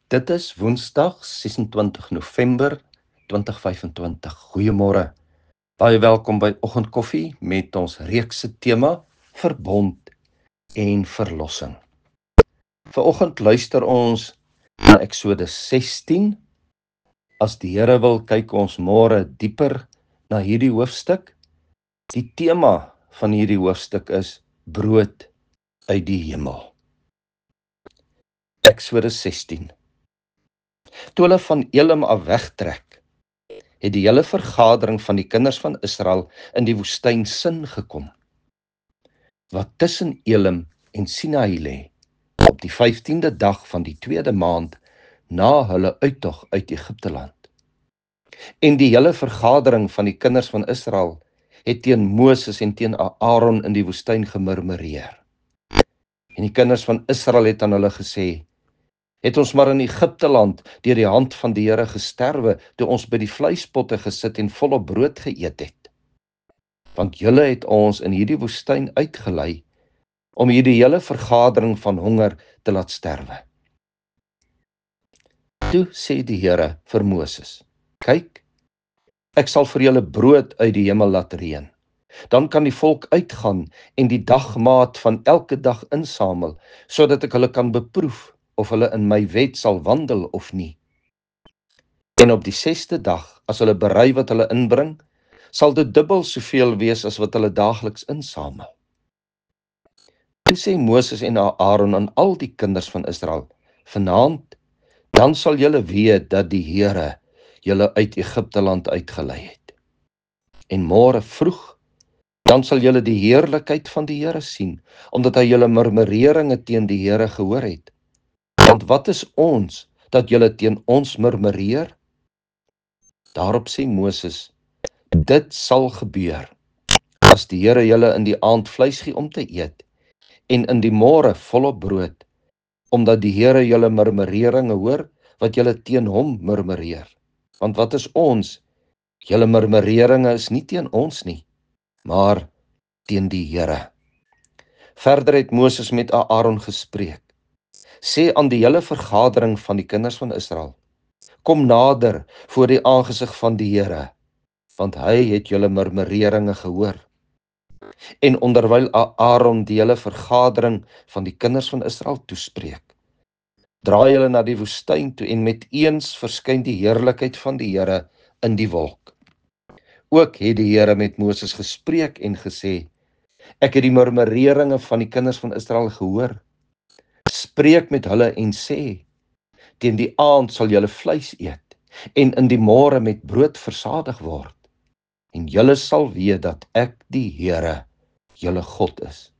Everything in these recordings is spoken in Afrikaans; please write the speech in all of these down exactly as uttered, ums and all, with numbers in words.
Dit is Woensdag ses en twintig November twintig vyfentwintig. Goeiemôre. Baie welkom by Oggendkoffie met ons reekse tema Verbond en Verlossing. Vanoggend luister ons na Eksodus sestien. As die Here wil, kyk ons môre dieper na hierdie hoofstuk. Die tema van hierdie hoofstuk is brood uit die hemel. Eksodus sestien. Toe hulle van Elim af wegtrek, het die hele vergadering van die kinders van Israel in die woestyn Sin gekom, wat tussen Elim en Sinaï lê, op die vyftiende dag van die tweede maand na hulle uittog uit Egipte land. En die hele vergadering van die kinders van Israel het teen Moses en teen Aaron in die woestyn gemurmureer. En die kinders van Israel het aan hulle gesê: Het ons maar in Egipte land deur die hand van die Here gesterwe, toe ons by die vleispotte gesit en volop brood geëet het. Want julle het ons in hierdie woestyn uitgelei, om hierdie hele vergadering van honger te laat sterwe. Toe sê die Here vir Moses: Kyk, ek sal vir julle brood uit die hemel laat reën. Dan kan die volk uitgaan en die dagmaat van elke dag insamel, sodat ek hulle kan beproef of hulle in my wet sal wandel of nie. En op die sesde dag, as hulle berei wat hulle inbring, sal dit dubbel soveel wees as wat hulle daagliks insamel. Toe sê Moses en Aaron aan al die kinders van Israel: Vanaand, dan sal julle weet dat die Here julle uit Egipte land uitgelei het. En môre vroeg, dan sal julle die heerlikheid van die Here sien, omdat hy julle murmureringe teen die Here gehoor het. Want wat is ons, dat julle teen ons murmureer? Daarop sê Moses: Dit sal gebeur, as die Here julle in die aand vleis gee om te eet, en in die môre volop brood, omdat die Here julle murmureringe hoor, wat julle teen hom murmureer. Want wat is ons? Julle murmureringe is nie teen ons nie, maar teen die Here. Verder het Moses met Aaron gespreek: Sê aan die hele vergadering van die kinders van Israel: Kom nader voor die aangesig van die Here, want hy het julle murmureringe gehoor. En onderwyl Aaron die hele vergadering van die kinders van Israel toespreek, draai hulle na die woestyn toe, en met eens verskyn die heerlikheid van die Here in die wolk. Ook het die Here met Moses gespreek en gesê: Ek het die murmureringe van die kinders van Israel gehoor. Spreek met hulle en sê: Teen die aand sal julle vleis eet, en in die môre met brood versadig word. En julle sal weet dat ek die Here, julle God is.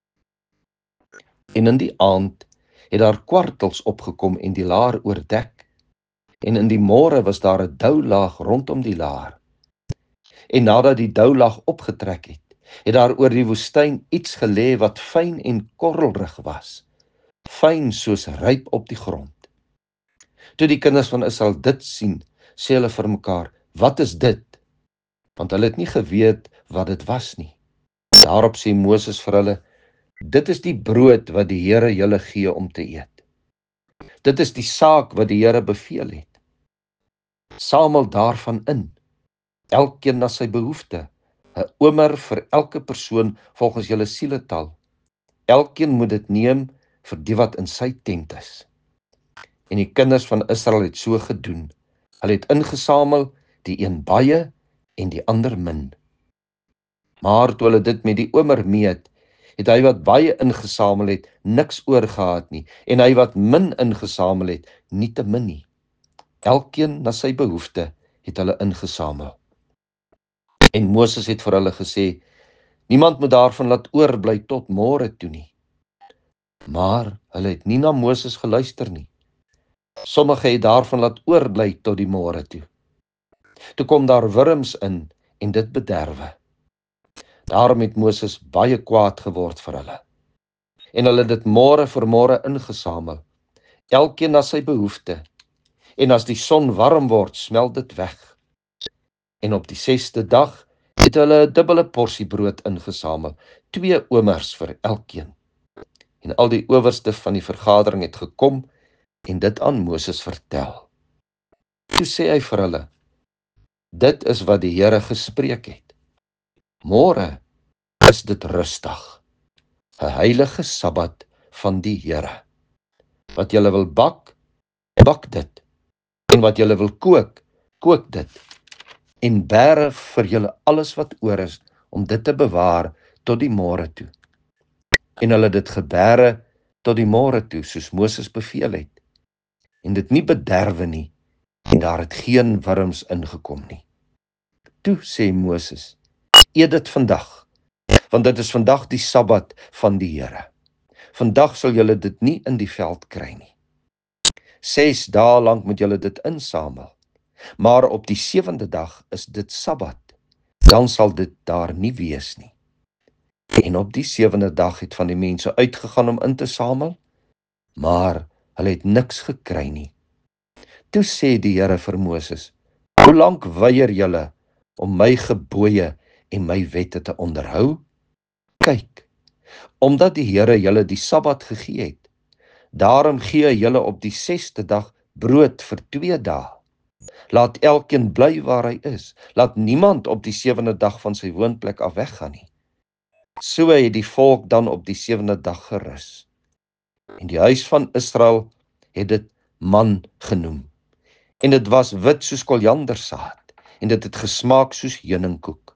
En in die aand het daar kwartels opgekom en die laar oordek. En in die môre was daar 'n doulaag rondom die laar. En nadat die doulaag opgetrek het, het daar oor die woestyn iets gelê wat fyn en korrelrig was, fyn soos ryp op die grond. Toe die kinders van Israel dit sien, sê hulle vir mekaar: Wat is dit? Want hulle het nie geweet wat dit was nie. Daarop sê Moses vir hulle: Dit is die brood wat die Here julle gee om te eet. Dit is die saak wat die Here beveel het. Samel daarvan in, elkeen na sy behoefte, 'n omer vir elke persoon volgens julle sieletal. Elkeen moet dit neem vir die wat in sy tent is. En die kinders van Israel het so gedoen. Hulle het ingesamel, die een baie en die ander min. Maar toe hulle dit met die omer meet, het hy wat baie ingesamel het, niks oorgehad nie, en hy wat min ingesamel het, nie te min nie. Elkeen na sy behoefte het hulle ingesamel. En Moses het vir hulle gesê: Niemand moet daarvan laat oorbly tot môre toe nie. Maar hulle het nie na Moses geluister nie. Sommige het daarvan laat oorbly tot die môre toe. Toe kom daar wurms in en dit bederwe. Daarom het Moses baie kwaad geword vir hulle. En hulle het dit môre vir môre ingesamel, elkeen na sy behoefte. En as die son warm word, smelt dit weg. En op die sesde dag het hulle 'n dubbele porsie brood ingesamel, twee omers vir elkeen. En al die owerste van die vergadering het gekom en dit aan Moses vertel. Toe sê hy vir hulle, dit is wat die Here gespreek het. Môre is dit rustig, 'n heilige Sabbat van die Here. Wat julle wil bak, bak dit, en wat julle wil kook, kook dit, en bære vir julle alles wat oor is, om dit te bewaar tot die môre toe. En hulle dit gebære tot die môre toe, soos Moses beveel het, en dit nie bederwe nie, en daar het geen wurms ingekom nie. Toe sê Moses, eet dit vandag, want dit is vandag die Sabbat van die Here. Vandag sal julle dit nie in die veld kry nie. Ses dae lank moet julle dit insamel, maar op die sewende dag is dit Sabbat, dan sal dit daar nie wees nie. En op die sewende dag het van die mense uitgegaan om in te samel, maar hulle het niks gekry nie. Toe sê die Here vir Moses, hoe lank weier julle om my gebooie en my wette te onderhou? Kyk, omdat die Here julle die Sabbat gegee het, daarom gee hy julle op die sesde dag brood vir twee dae. Laat elkeen bly waar hy is, laat niemand op die sewende dag van sy woonplek af weggaan nie. So het die volk dan op die sewende dag gerus. En die huis van Israel het dit man genoem. En dit was wit soos koriandersaad, en dit het gesmaak soos heuningkoek.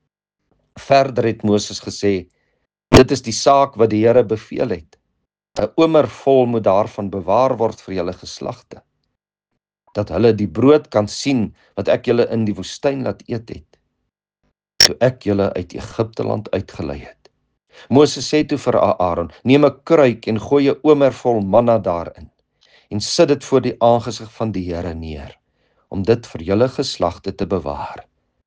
Verder het Moses gesê, dit is die saak wat die Here beveel het. 'n omer vol moet daarvan bewaar word vir julle geslagte, dat hulle die brood kan sien wat ek julle in die woestyn laat eet het, toe ek julle uit Egipte land uitgelei het. Moses sê toe vir Aaron, neem 'n kruik en gooi 'n omer vol manna daarin, en sit dit voor die aangesig van die Here neer, om dit vir julle geslagte te bewaar.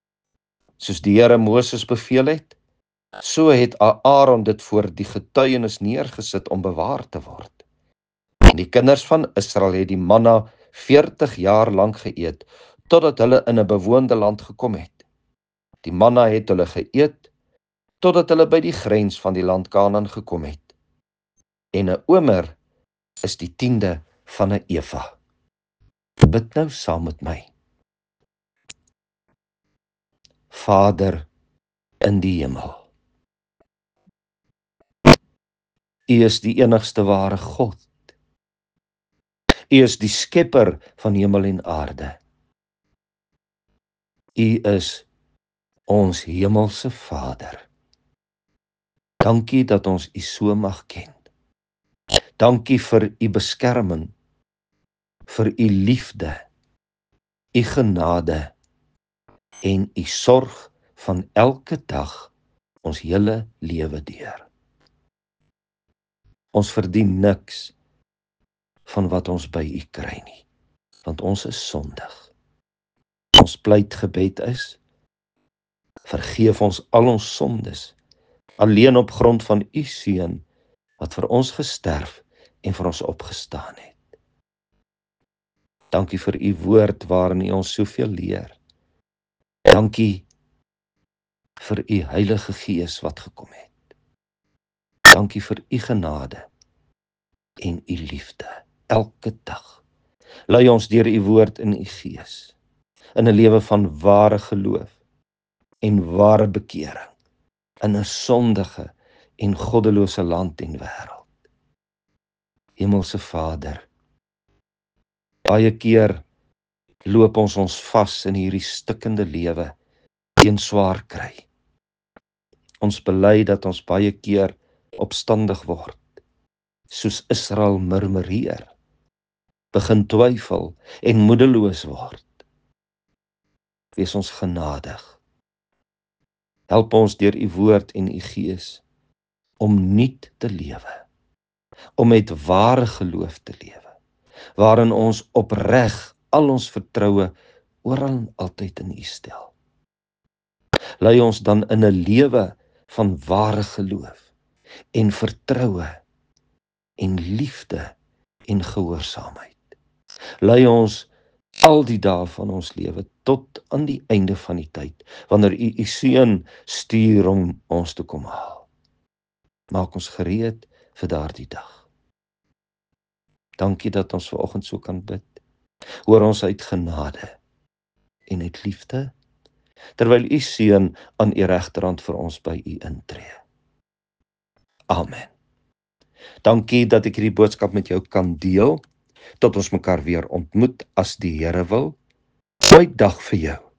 Soos die Here Moses beveel het, so het Aaron dit voor die getuienis neergesit om bewaar te word. En die kinders van Israel het die manna veertig jaar lank geëet, totdat hulle in 'n bewoonde land gekom het. Die manna het hulle geëet, totdat hulle by die grens van die land Kanaan gekom het. En 'n omer is die tiende van 'n eva. Bid nou saam met my. Vader in die hemel, U is die enigste ware God. U is die skepper van hemel en aarde. U is ons hemelse Vader. Dankie dat ons U so mag ken. Dankie vir U beskerming, vir U liefde, U genade en U sorg van elke dag ons hele lewe deur. Ons verdien niks van wat ons by U kry nie, want ons is sondig. Ons pleitgebed is, vergeef ons al ons sondes, alleen op grond van U Seun, wat vir ons gesterf en vir ons opgestaan het. Dankie vir U woord waarin U ons soveel leer. Dankie vir U Heilige Gees wat gekom het. Dankie vir U genade en U liefde elke dag. Lei ons deur U woord in U Gees, in 'n lewe van ware geloof en ware bekering, in 'n sondige en goddelose land en wêreld. Hemelse Vader, baie keer loop ons ons vas in hierdie stikkende lewe teen swaar kry. Ons bely dat ons baie keer opstandig word, soos Israel murmureer, begin twyfel en moedeloos word. Wees ons genadig. Help ons deur U woord en U Gees om nuut te lewe, om met ware geloof te lewe, waarin ons opreg al ons vertroue oral en altyd in U stel. Lei ons dan in 'n lewe van ware geloof en vertroue en liefde en gehoorsaamheid. Lei ons al die dae van ons lewe tot aan die einde van die tyd, wanneer U U Seun stuur om ons te kom haal. Maak ons gereed vir daardie dag. Dankie dat ons vanoggend so kan bid. Hoor ons uit genade en uit liefde, terwyl u seun aan u regterhand vir ons by u intree. Amen. Dankie dat ek hierdie boodskap met jou kan deel, tot ons mekaar weer ontmoet as die Here wil. Goeie dag vir jou.